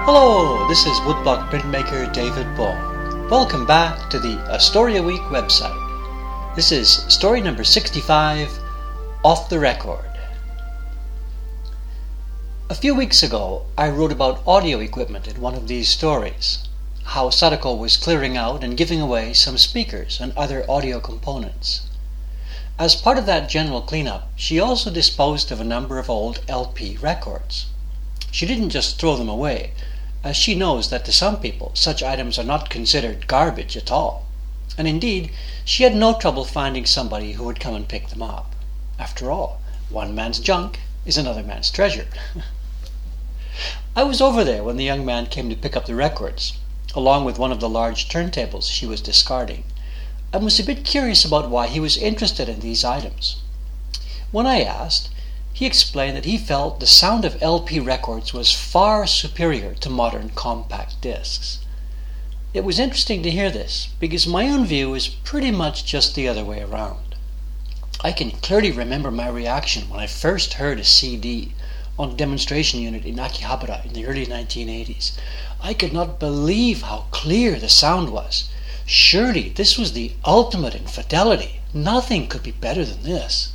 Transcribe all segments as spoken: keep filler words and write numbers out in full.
Hello, this is woodblock printmaker David Bone. Welcome back to the A Story a Week website. This is story number sixty-five, Off the Record. A few weeks ago, I wrote about audio equipment in one of these stories, how Sadako was clearing out and giving away some speakers and other audio components. As part of that general cleanup, she also disposed of a number of old L P records. She didn't just throw them away, as she knows that to some people such items are not considered garbage at all. And indeed, she had no trouble finding somebody who would come and pick them up. After all, one man's junk is another man's treasure. I was over there when the young man came to pick up the records, along with one of the large turntables she was discarding, and was a bit curious about why he was interested in these items. When I asked, he explained that he felt the sound of L P records was far superior to modern compact discs. It was interesting to hear this, because my own view is pretty much just the other way around. I can clearly remember my reaction when I first heard a C D on a demonstration unit in Akihabara in the early nineteen eighties. I could not believe how clear the sound was. Surely this was the ultimate in fidelity. Nothing could be better than this.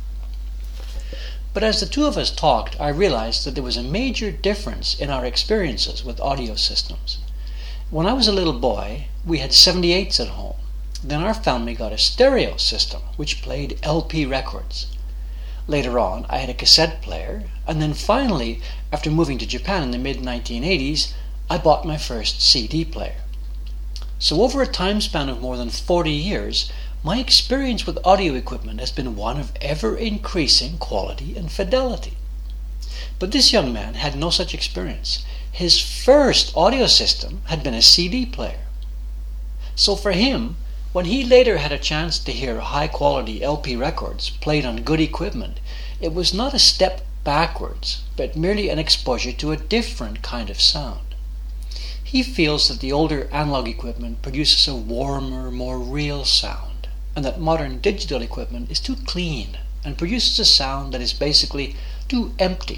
But as the two of us talked, I realized that there was a major difference in our experiences with audio systems. When I was a little boy, we had seventy-eights at home. Then our family got a stereo system, which played L P records. Later on, I had a cassette player, and then finally, after moving to Japan in the mid nineteen eighties, I bought my first C D player. So over a time span of more than forty years, my experience with audio equipment has been one of ever-increasing quality and fidelity. But this young man had no such experience. His first audio system had been a C D player. So for him, when he later had a chance to hear high-quality L P records played on good equipment, it was not a step backwards, but merely an exposure to a different kind of sound. He feels that the older analog equipment produces a warmer, more real sound, and that modern digital equipment is too clean and produces a sound that is basically too empty.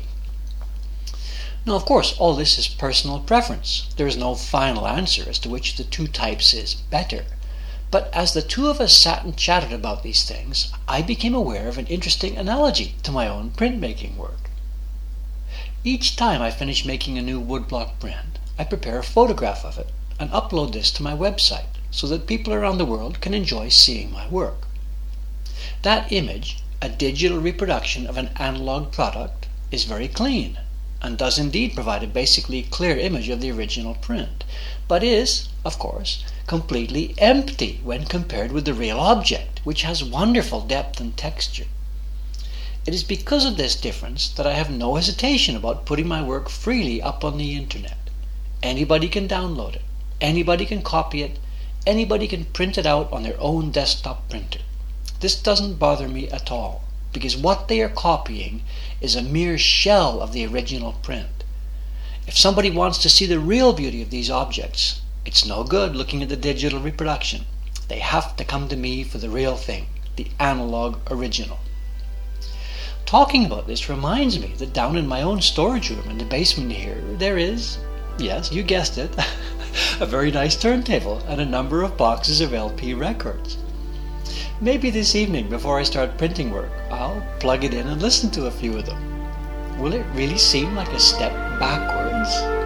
Now, of course, all this is personal preference. There is no final answer as to which of the two types is better. But as the two of us sat and chatted about these things, I became aware of an interesting analogy to my own printmaking work. Each time I finish making a new woodblock print, I prepare a photograph of it and upload this to my website so that people around the world can enjoy seeing my work. That image, a digital reproduction of an analog product, is very clean and does indeed provide a basically clear image of the original print, but is, of course, completely empty when compared with the real object, which has wonderful depth and texture. It is because of this difference that I have no hesitation about putting my work freely up on the internet. Anybody can download it, anybody can copy it, anybody can print it out on their own desktop printer. This doesn't bother me at all, because what they are copying is a mere shell of the original print. If somebody wants to see the real beauty of these objects, it's no good looking at the digital reproduction. They have to come to me for the real thing, the analog original. Talking about this reminds me that down in my own storage room in the basement here, there is, yes, you guessed it, a very nice turntable and a number of boxes of L P records. Maybe this evening, before I start printing work, I'll plug it in and listen to a few of them. Will it really seem like a step backwards?